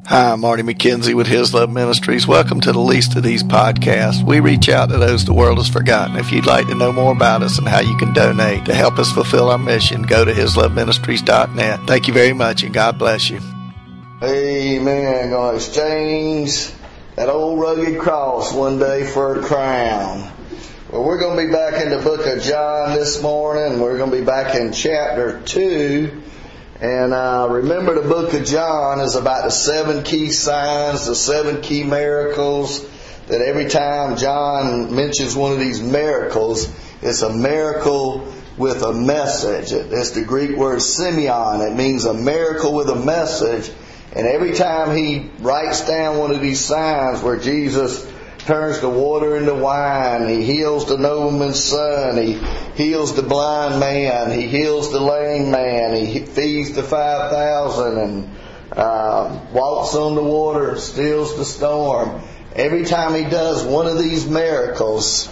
Hi, I'm Marty McKenzie with His Love Ministries. Welcome to the Least of These podcasts. We reach out to those the world has forgotten. If you'd like to know more about us and how you can donate to help us fulfill our mission, go to hisloveministries.net. Thank you very much, and God bless you. Amen. Going to exchange that old rugged cross one day for a crown. Well, we're going to be back in the book of John this morning. We're going to be back in chapter 2. And remember, the book of John is about the 7 key signs, the 7 key miracles, that every time John mentions one of these miracles, it's a miracle with a message. It's the Greek word semeion. It means a miracle with a message. And every time he writes down one of these signs where Jesus turns the water into wine, he heals the nobleman's son, he heals the blind man, he heals the lame man, he feeds the 5,000 and walks on the water, stills the storm. Every time he does one of these miracles,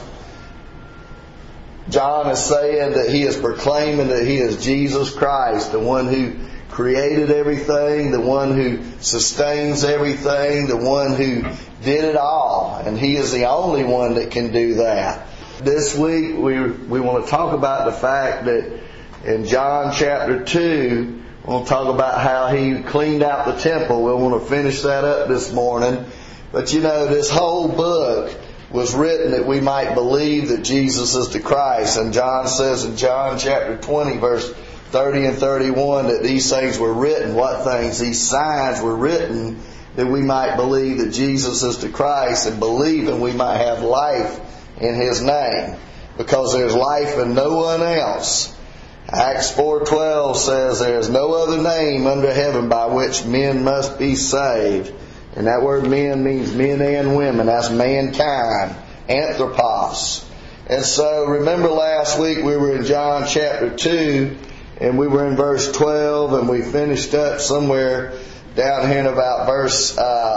John is saying that he is proclaiming that he is Jesus Christ, the one who created everything, the one who sustains everything, the one who did it all. And he is the only one that can do that. This week we want to talk about the fact that in John chapter 2, we'll talk about how he cleaned out the temple. We'll want to finish that up this morning. But you know, this whole book was written that we might believe that Jesus is the Christ. And John says in John chapter 20 verse 30 and 31 that these things were written. What things? These signs were written that we might believe that Jesus is the Christ, and believe and we might have life in His name. Because there's life in no one else. Acts 4:12 says there is no other name under heaven by which men must be saved. And that word men means men and women. That's mankind. Anthropos. And so remember last week we were in John chapter 2. And we were in verse 12, and we finished up somewhere down here in about verse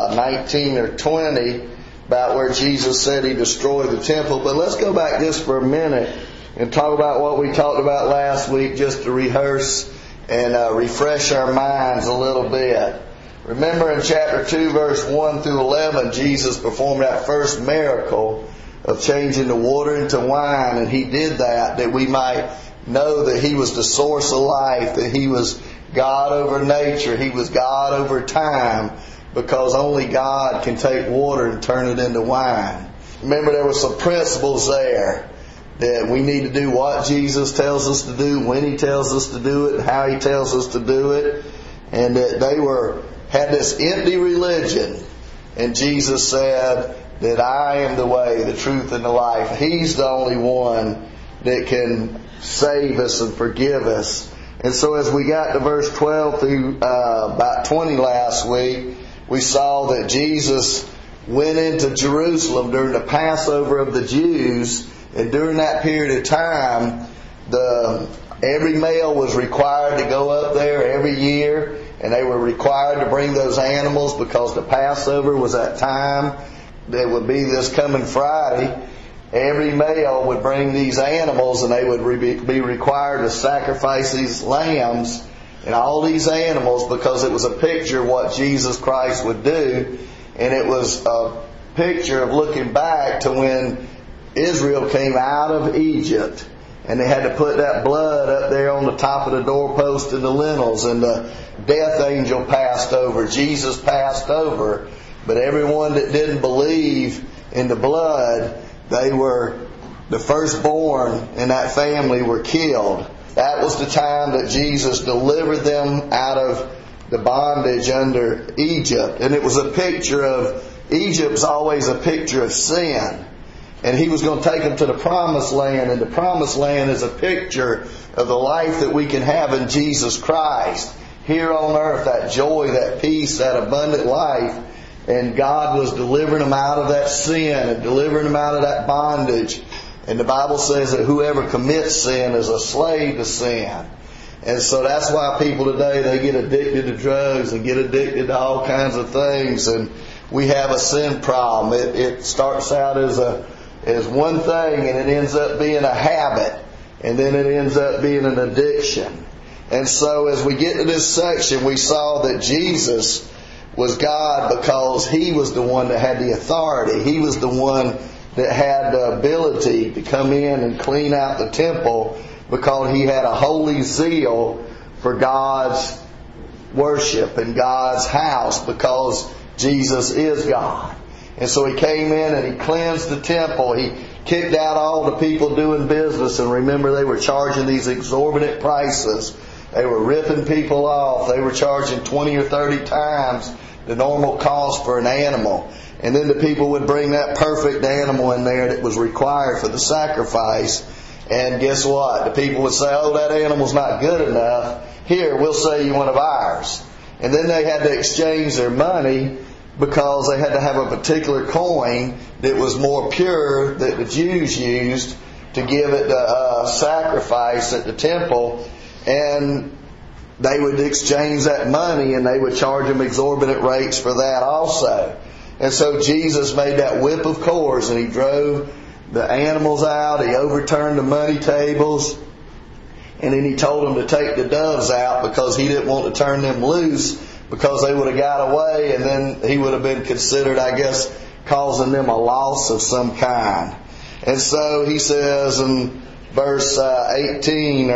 19 or 20, about where Jesus said He destroyed the temple. But let's go back just for a minute and talk about what we talked about last week, just to rehearse and refresh our minds a little bit. Remember in chapter 2, verse 1 through 11, Jesus performed that first miracle of changing the water into wine, and He did that we might know that He was the source of life, that He was God over nature, He was God over time, because only God can take water and turn it into wine. Remember, there were some principles there, that we need to do what Jesus tells us to do, when He tells us to do it, and how He tells us to do it, and that they had this empty religion, and Jesus said that I am the way, the truth, and the life. He's the only one that can save us and forgive us. And so as we got to verse 12 through about 20 last week, we saw that Jesus went into Jerusalem during the Passover of the Jews. And during that period of time, every male was required to go up there every year. And they were required to bring those animals because the Passover was that time. That would be this coming Friday. Every male would bring these animals, and they would be required to sacrifice these lambs and all these animals, because it was a picture of what Jesus Christ would do. And it was a picture of looking back to when Israel came out of Egypt, and they had to put that blood up there on the top of the doorpost and the lintels, and the death angel passed over. Jesus passed over. But everyone that didn't believe in the blood, they were the firstborn in that family were killed. That was the time that Jesus delivered them out of the bondage under Egypt. And it was a picture of, Egypt's always a picture of sin. And He was going to take them to the Promised Land. And the Promised Land is a picture of the life that we can have in Jesus Christ. Here on earth, that joy, that peace, that abundant life. And God was delivering them out of that sin and delivering them out of that bondage. And the Bible says that whoever commits sin is a slave to sin. And so that's why people today, they get addicted to drugs and get addicted to all kinds of things. And we have a sin problem. It starts out as one thing, and it ends up being a habit. And then it ends up being an addiction. And so as we get to this section, we saw that Jesus was God because He was the one that had the authority. He was the one that had the ability to come in and clean out the temple because He had a holy zeal for God's worship and God's house, because Jesus is God. And so He came in and He cleansed the temple. He kicked out all the people doing business. And remember, they were charging these exorbitant prices. They were ripping people off. They were charging 20 or 30 times the normal cost for an animal. And then the people would bring that perfect animal in there that was required for the sacrifice. And guess what? The people would say, oh, that animal's not good enough. Here, we'll sell you one of ours. And then they had to exchange their money, because they had to have a particular coin that was more pure that the Jews used to give it the sacrifice at the temple. And they would exchange that money, and they would charge them exorbitant rates for that also. And so Jesus made that whip of cords, and He drove the animals out. He overturned the money tables. And then He told them to take the doves out, because He didn't want to turn them loose, because they would have got away, and then He would have been considered, I guess, causing them a loss of some kind. And so He says in verse 16,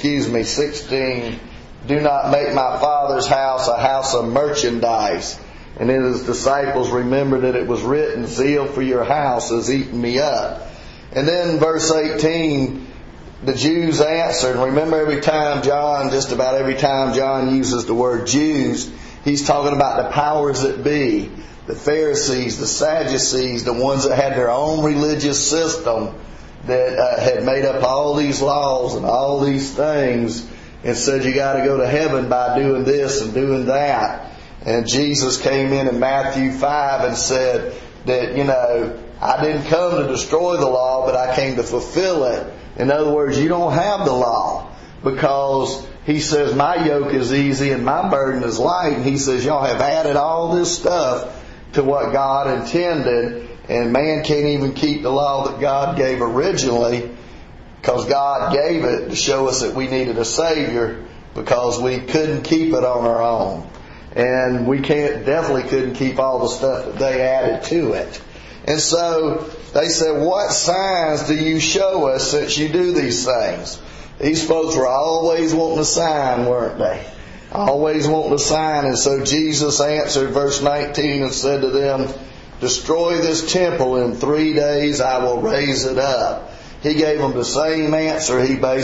do not make my Father's house a house of merchandise. And then His disciples remembered that it was written, zeal for your house has eaten me up. And then verse 18, the Jews answered. Remember, just about every time John uses the word Jews, he's talking about the powers that be, the Pharisees, the Sadducees, the ones that had their own religious system that had made up all these laws and all these things and said you got to go to heaven by doing this and doing that. And Jesus came in Matthew 5 and said that, I didn't come to destroy the law, but I came to fulfill it. In other words, you don't have the law, because He says my yoke is easy and my burden is light. And He says y'all have added all this stuff to what God intended, and man can't even keep the law that God gave originally, because God gave it to show us that we needed a Savior, because we couldn't keep it on our own. And we definitely couldn't keep all the stuff that they added to it. And so they said, what signs do you show us since you do these things? These folks were always wanting a sign, weren't they? Always wanting a sign. And so Jesus answered, verse 19, and said to them, destroy this temple, in 3 days I will raise it up. He gave them the same answer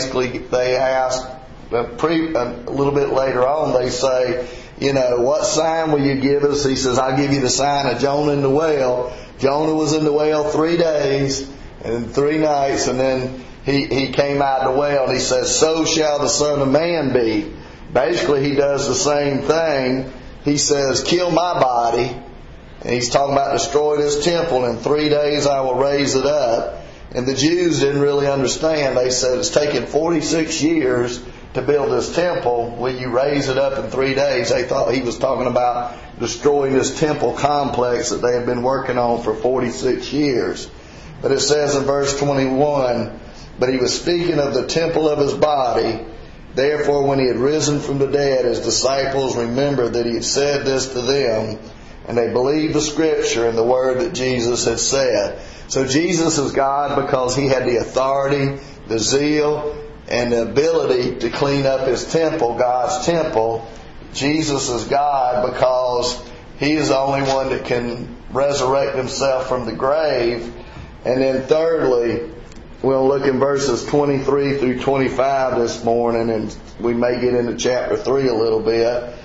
they asked a little bit later on. They say, what sign will you give us? He says, I'll give you the sign of Jonah in the whale. Jonah was in the whale 3 days and 3 nights, and then he came out of the whale, and He says, so shall the Son of Man be. Basically, He does the same thing. He says, kill my body. And He's talking about destroy this temple. In 3 days I will raise it up. And the Jews didn't really understand. They said, it's taken 46 years to build this temple. Will you raise it up in 3 days? They thought He was talking about destroying this temple complex that they had been working on for 46 years. But it says in verse 21, but He was speaking of the temple of His body. Therefore, when He had risen from the dead, His disciples remembered that He had said this to them, and they believed the Scripture and the word that Jesus had said. So Jesus is God because He had the authority, the zeal, and the ability to clean up His temple, God's temple. Jesus is God because He is the only one that can resurrect Himself from the grave. And then thirdly, we'll look in verses 23 through 25 this morning, and we may get into chapter 3 a little bit.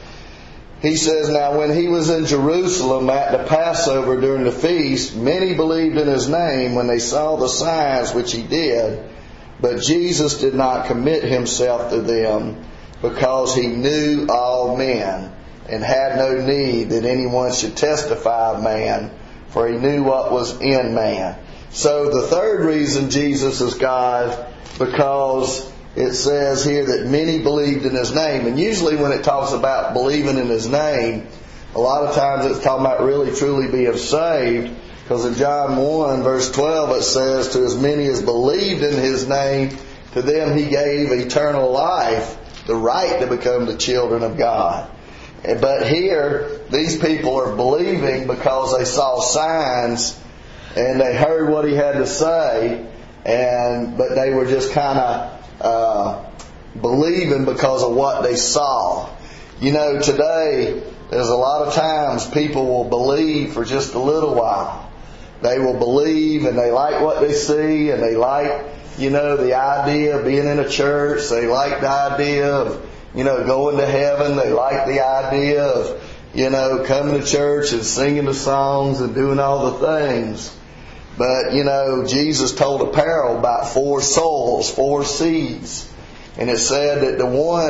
He says, now when He was in Jerusalem at the Passover during the feast, many believed in His name when they saw the signs which He did. But Jesus did not commit Himself to them, because He knew all men, and had no need that anyone should testify of man, for He knew what was in man. So the third reason Jesus is God, because it says here that many believed in His name. And usually when it talks about believing in His name, a lot of times it's talking about really truly being saved. Because in John 1 verse 12 it says, to as many as believed in His name, to them He gave eternal life, the right to become the children of God. But here these people are believing because they saw signs and they heard what he had to say, but they were just kind of believing because of what they saw. You know, today there's a lot of times people will believe for just a little while. They will believe and they like what they see, and they like, you know, the idea of being in a church. They like the idea of, you know, going to heaven. They like the idea of, you know, coming to church and singing the songs and doing all the things. But, you know, Jesus told a parable about 4 souls, 4 seeds. And it said that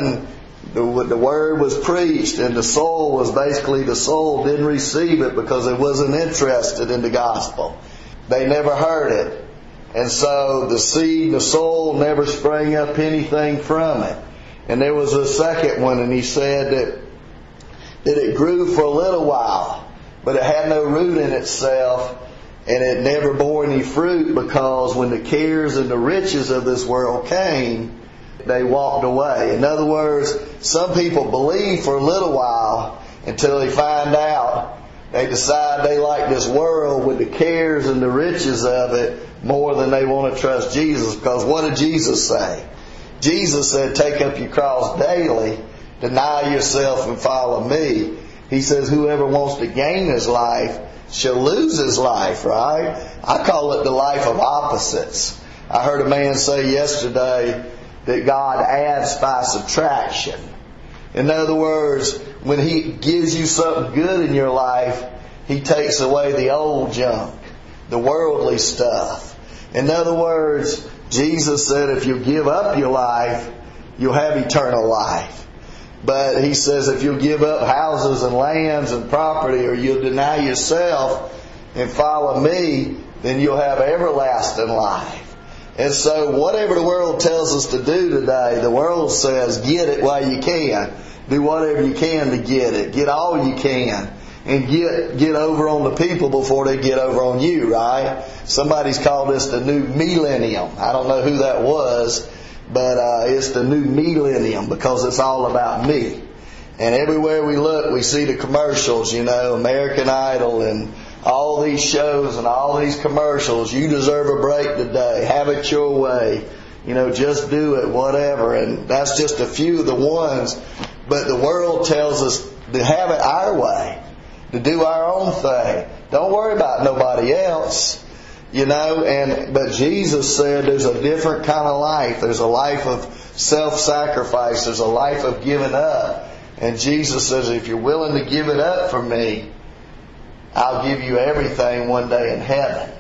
the word was preached, and the soul was basically, the soul didn't receive it because it wasn't interested in the gospel. They never heard it. And so the seed, the soul, never sprang up anything from it. And there was a second one, and he said that it grew for a little while, but it had no root in itself, and it never bore any fruit, because when the cares and the riches of this world came, they walked away. In other words, some people believe for a little while until they find out, they decide they like this world with the cares and the riches of it more than they want to trust Jesus. Because what did Jesus say? Jesus said, take up your cross daily, deny yourself and follow me. He says, whoever wants to gain his life shall lose his life, right? I call it the life of opposites. I heard a man say yesterday that God adds by subtraction. In other words, when He gives you something good in your life, He takes away the old junk, the worldly stuff. In other words, Jesus said if you give up your life, you'll have eternal life. But He says if you'll give up houses and lands and property, or you'll deny yourself and follow me, then you'll have everlasting life. And so whatever the world tells us to do today, the world says get it while you can. Do whatever you can to get it. Get all you can. And get over on the people before they get over on you, right? Somebody's called this the new millennium. I don't know who that was, but it's the new millennium because it's all about me. And everywhere we look, we see the commercials, you know, American Idol and all these shows and all these commercials. You deserve a break today. Have it your way. You know, just do it, whatever. And that's just a few of the ones. But the world tells us to have it our way, to do our own thing. Don't worry about nobody else. You know, but Jesus said there's a different kind of life. There's a life of self-sacrifice. There's a life of giving up. And Jesus says, if you're willing to give it up for me, I'll give you everything one day in heaven.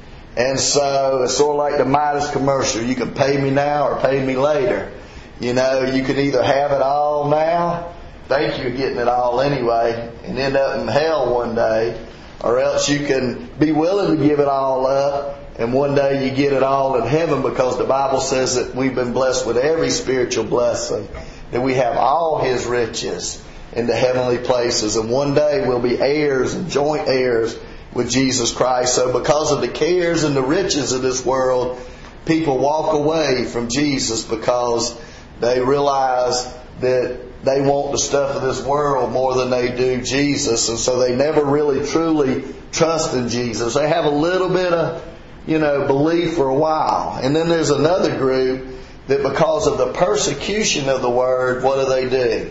And so it's sort of like the Midas commercial. You can pay me now or pay me later. You know, you can either have it all now, think you're getting it all anyway, and end up in hell one day, or else you can be willing to give it all up, and one day you get it all in heaven, because the Bible says that we've been blessed with every spiritual blessing, that we have all His riches in the heavenly places, and one day we'll be heirs and joint heirs with Jesus Christ. So because of the cares and the riches of this world, people walk away from Jesus because they realize that they want the stuff of this world more than they do Jesus, and so they never really truly trust in Jesus. They have a little bit of, you know, belief for a while. And then there's another group that because of the persecution of the Word, what do?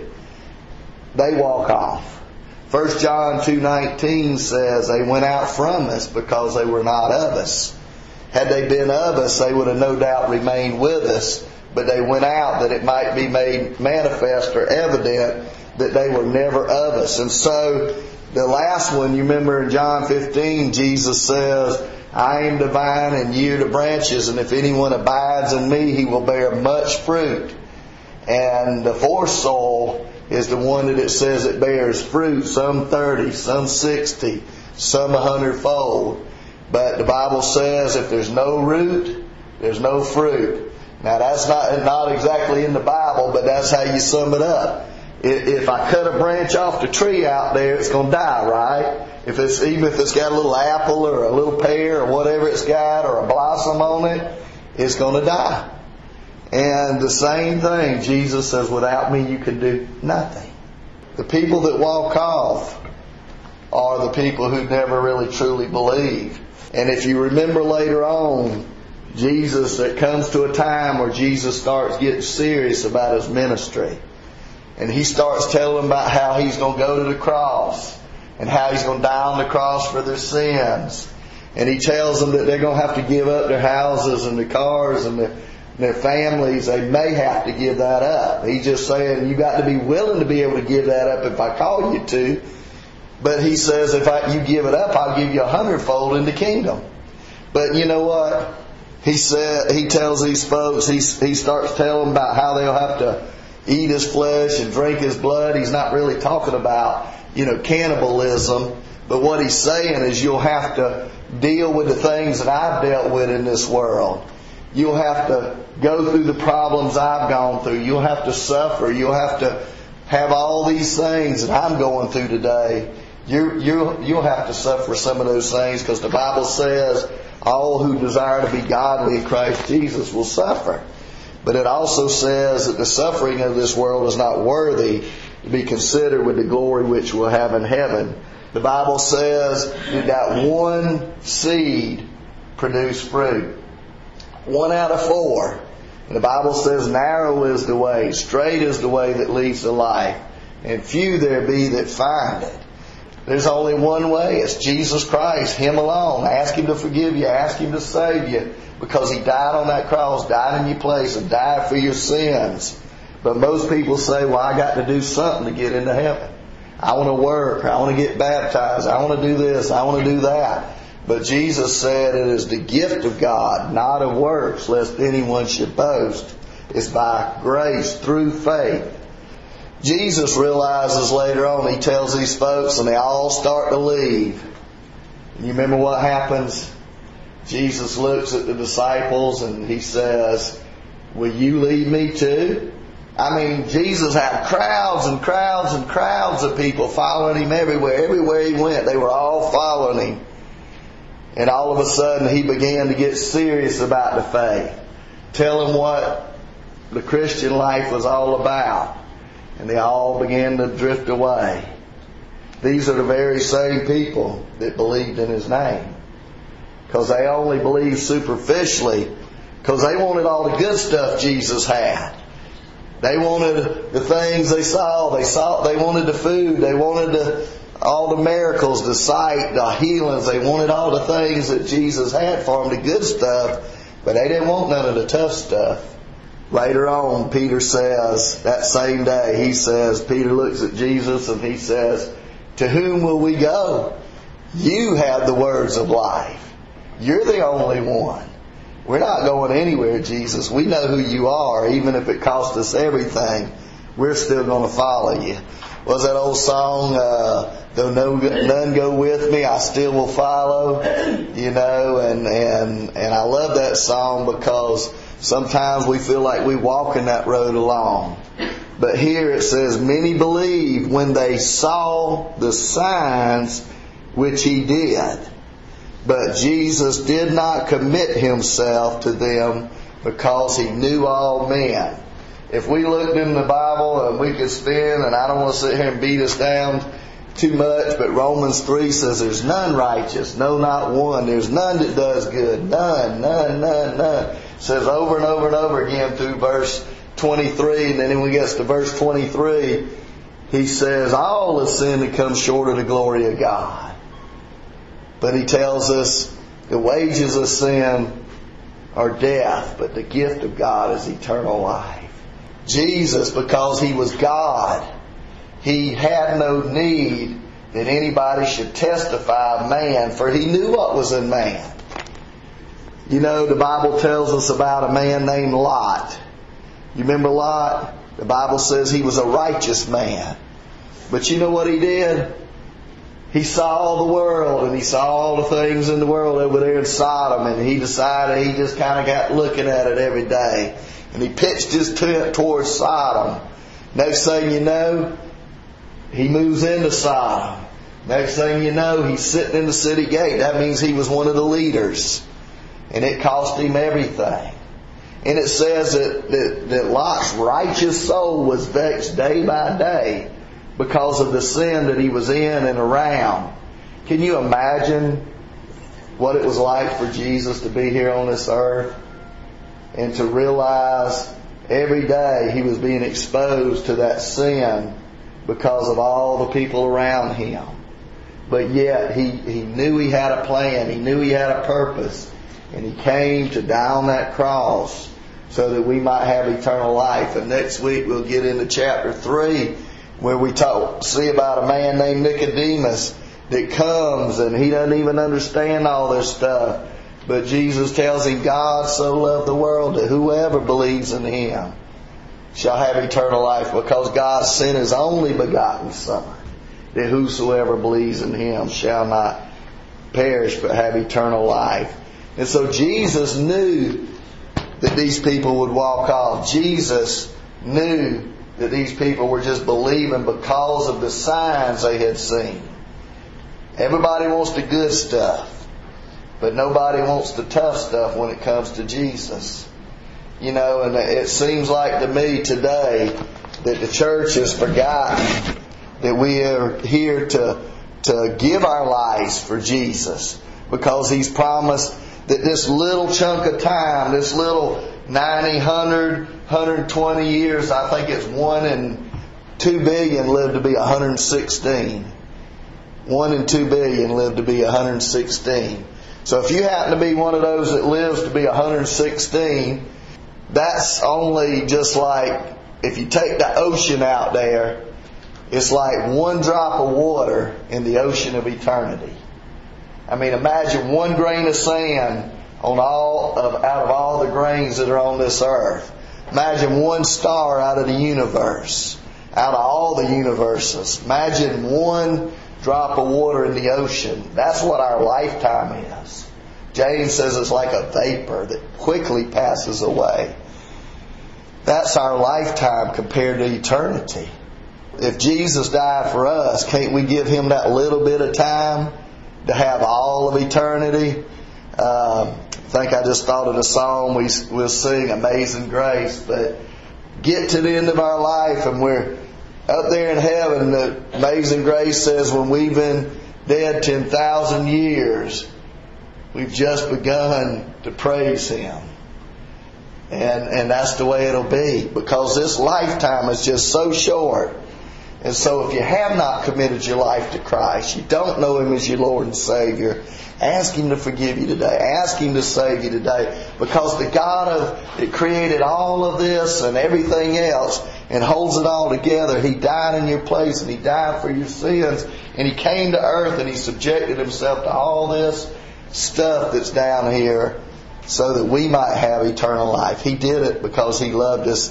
They walk off. 1 John 2:19 says they went out from us because they were not of us. Had they been of us, they would have no doubt remained with us, but they went out that it might be made manifest or evident that they were never of us. And so the last one, you remember in John 15, Jesus says, I am the vine and ye are the branches, and if anyone abides in me, he will bear much fruit. And the fourth soul is the one that it says it bears fruit, some 30, some 60, some 100-fold. But the Bible says if there's no root, there's no fruit. Now that's not exactly in the Bible, but that's how you sum it up. If I cut a branch off the tree out there, it's going to die, right? Even if it's got a little apple or a little pear or whatever it's got, or a blossom on it, it's going to die. And the same thing, Jesus says, without me you can do nothing. The people that walk off are the people who never really truly believe. And if you remember later on, it comes to a time where Jesus starts getting serious about His ministry. And He starts telling them about how He's going to go to the cross and how He's going to die on the cross for their sins. And He tells them that they're going to have to give up their houses and their cars and their families. They may have to give that up. He's just saying, you got to be willing to be able to give that up if I call you to. But He says, if you give it up, I'll give you 100-fold in the kingdom. But you know what? He tells these folks, he starts telling them about how they'll have to eat His flesh and drink His blood. He's not really talking about, cannibalism. But what He's saying is you'll have to deal with the things that I've dealt with in this world. You'll have to go through the problems I've gone through. You'll have to suffer. You'll have to have all these things that I'm going through today. You'll have to suffer some of those things, because the Bible says all who desire to be godly in Christ Jesus will suffer. But it also says that the suffering of this world is not worthy to be considered with the glory which we'll have in heaven. The Bible says that one seed produced fruit. 1 out of 4. And the Bible says narrow is the way, straight is the way that leads to life, and few there be that find it. There's only one way. It's Jesus Christ, Him alone. Ask Him to forgive you. Ask Him to save you, because He died on that cross, died in your place, and died for your sins. But most people say, well, I got to do something to get into heaven. I want to work. I want to get baptized. I want to do this. I want to do that. But Jesus said it is the gift of God, not of works, lest anyone should boast. It's by grace through faith. Jesus realizes later on, He tells these folks, and they all start to leave. You remember what happens? Jesus looks at the disciples and He says, will you leave me too? I mean, Jesus had crowds and crowds and crowds of people following Him everywhere. Everywhere He went, they were all following Him. And all of a sudden, He began to get serious about the faith. Tell them what the Christian life was all about. And they all began to drift away. These are the very same people that believed in His name. Because they only believed superficially, because they wanted all the good stuff Jesus had. They wanted the things they saw. They wanted the food. They wanted all the miracles, the sight, the healings. They wanted all the things that Jesus had for them, the good stuff. But they didn't want none of the tough stuff. Later on, Peter says, that same day, Peter looks at Jesus and he says, to whom will we go? You have the words of life. You're the only one. We're not going anywhere, Jesus. We know who You are. Even if it costs us everything, we're still going to follow You. Was that old song, though none go with me, I still will follow? And I love that song, because sometimes we feel like we walking that road alone. But here it says, many believed when they saw the signs which He did. But Jesus did not commit Himself to them, because He knew all men. If we looked in the Bible, and we could spend, and I don't want to sit here and beat us down too much, but Romans 3 says there's none righteous, no, not one. There's none that does good. None. It says over and over and over again through verse 23, and then when we get to verse 23, he says all have sinned and come short of the glory of God. But he tells us the wages of sin are death, but the gift of God is eternal life. Jesus, because He was God, He had no need that anybody should testify of man, for He knew what was in man. The Bible tells us about a man named Lot. You remember Lot? The Bible says he was a righteous man. But you know what he did? He saw the world, and he saw all the things in the world over there in Sodom, and he decided he just kind of got looking at it every day. And he pitched his tent towards Sodom. Next thing you know, he moves into Sodom. Next thing you know, he's sitting in the city gate. That means he was one of the leaders. And it cost him everything. And it says that Lot's righteous soul was vexed day by day because of the sin that he was in and around. Can you imagine what it was like for Jesus to be here on this earth and to realize every day He was being exposed to that sin because of all the people around Him? But yet He knew He had a plan. He knew He had a purpose. And He came to die on that cross so that we might have eternal life. And next week we'll get into chapter 3 where we see about a man named Nicodemus that comes and he doesn't even understand all this stuff. But Jesus tells him, God so loved the world that whoever believes in Him shall have eternal life, because God sent His only begotten Son, that whosoever believes in Him shall not perish but have eternal life. And so Jesus knew that these people would walk off. Jesus knew that these people were just believing because of the signs they had seen. Everybody wants the good stuff, but nobody wants the tough stuff when it comes to Jesus. You know, and it seems like to me today that the church has forgotten that we are here to give our lives for Jesus, because He's promised that this little chunk of time, this little 90, 100, 120 years, I think it's 1 in 2 billion live to be 116. 1 in 2 billion live to be 116. So if you happen to be one of those that lives to be 116, that's only just like, if you take the ocean out there, it's like one drop of water in the ocean of eternity. I mean, imagine one grain of sand out of all the grains that are on this earth. Imagine one star out of the universe, out of all the universes. Imagine one drop of water in the ocean. That's what our lifetime is. James says it's like a vapor that quickly passes away. That's our lifetime compared to eternity. If Jesus died for us, can't we give Him that little bit of time to have all of eternity? I think I just thought of the song we'll sing, Amazing Grace. But get to the end of our life and we're up there in heaven. The Amazing Grace says when we've been dead 10,000 years, we've just begun to praise Him. And that's the way it'll be, because this lifetime is just so short. And so if you have not committed your life to Christ, you don't know Him as your Lord and Savior, ask Him to forgive you today. Ask Him to save you today. Because the God that created all of this and everything else and holds it all together, He died in your place and He died for your sins. And He came to earth and He subjected Himself to all this stuff that's down here so that we might have eternal life. He did it because He loved us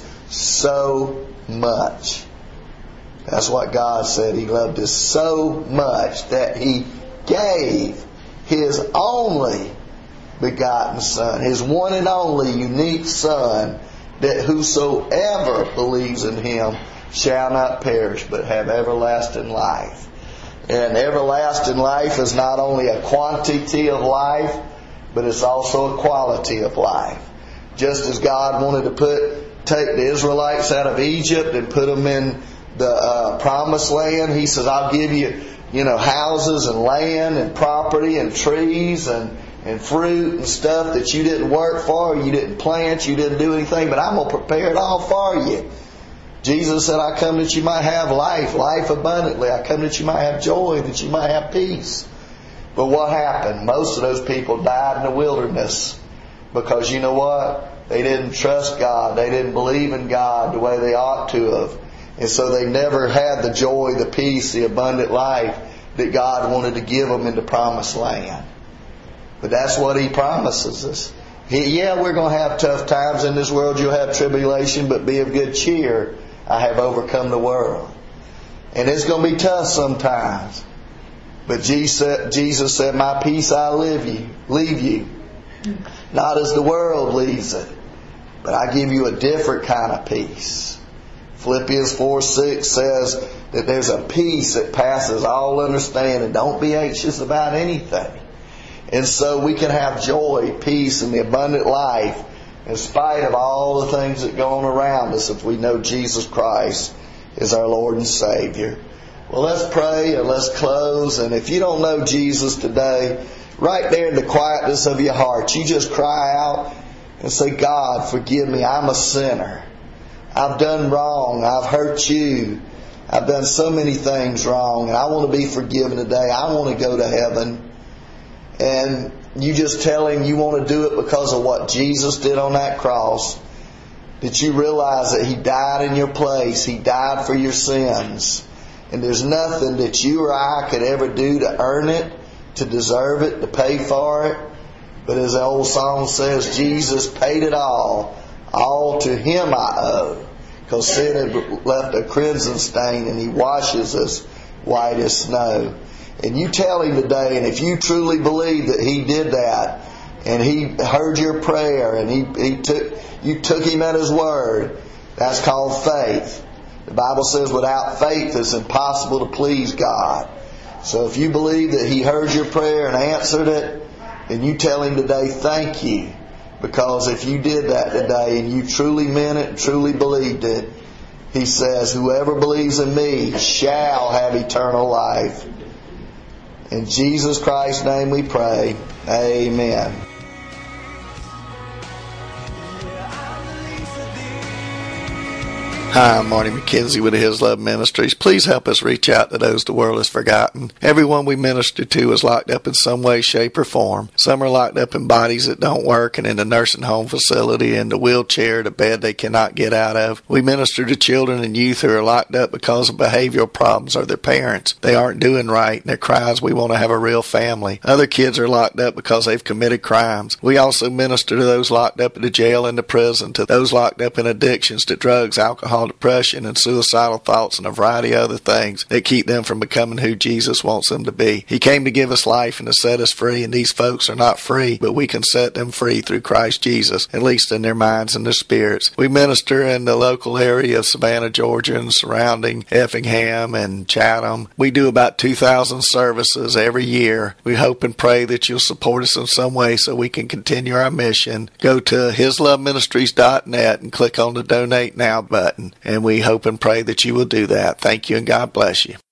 so much. That's what God said. He loved us so much that He gave His only begotten Son, His one and only unique Son, that whosoever believes in Him shall not perish but have everlasting life. And everlasting life is not only a quantity of life, but it's also a quality of life. Just as God wanted to take the Israelites out of Egypt and put them in the promised land, He says, I'll give you, houses and land and property and trees and fruit and stuff that you didn't work for, you didn't plant, you didn't do anything, but I'm going to prepare it all for you. Jesus said, I come that you might have life abundantly. I come that you might have joy, that you might have peace. But what happened? Most of those people died in the wilderness because you know what? They didn't trust God. They didn't believe in God the way they ought to have. And so they never had the joy, the peace, the abundant life that God wanted to give them in the promised land. But that's what He promises us. We're going to have tough times in this world. You'll have tribulation, but be of good cheer. I have overcome the world. And it's going to be tough sometimes. But Jesus said, my peace I leave you. Not as the world leaves it, but I give you a different kind of peace. Philippians 4:6 says that there's a peace that passes all understanding. Don't be anxious about anything. And so we can have joy, peace, and the abundant life in spite of all the things that go on around us if we know Jesus Christ is our Lord and Savior. Well, let's pray and let's close. And if you don't know Jesus today, right there in the quietness of your heart, you just cry out and say, God, forgive me. I'm a sinner. I've done wrong. I've hurt you. I've done so many things wrong, and I want to be forgiven today. I want to go to heaven. And you just tell Him you want to do it because of what Jesus did on that cross. That you realize that He died in your place. He died for your sins. And there's nothing that you or I could ever do to earn it, to deserve it, to pay for it. But as the old song says, Jesus paid it all. All to Him I owe. Because sin had left a crimson stain, and He washes us white as snow. And you tell Him today, and if you truly believe that He did that, and He heard your prayer, and you took Him at His word, that's called faith. The Bible says without faith it's impossible to please God. So if you believe that He heard your prayer and answered it, then you tell Him today, thank you. Because if you did that today and you truly meant it and truly believed it, He says, whoever believes in me shall have eternal life. In Jesus Christ's name we pray. Amen. Hi, I'm Marty McKenzie with His Love Ministries. Please help us reach out to those the world has forgotten. Everyone we minister to is locked up in some way, shape, or form. Some are locked up in bodies that don't work and in a nursing home facility, in the wheelchair, the bed they cannot get out of. We minister to children and youth who are locked up because of behavioral problems or their parents. They aren't doing right and their cries, we want to have a real family. Other kids are locked up because they've committed crimes. We also minister to those locked up in the jail and the prison, to those locked up in addictions to drugs, alcohol, depression, and suicidal thoughts, and a variety of other things that keep them from becoming who Jesus wants them to be. He came to give us life and to set us free, and these folks are not free, but we can set them free through Christ Jesus, at least in their minds and their spirits. We minister in the local area of Savannah, Georgia, and surrounding Effingham and Chatham. We do about 2,000 services every year. We hope and pray that you'll support us in some way so we can continue our mission. Go to hisloveministries.net and click on the Donate Now button. And we hope and pray that you will do that. Thank you, and God bless you.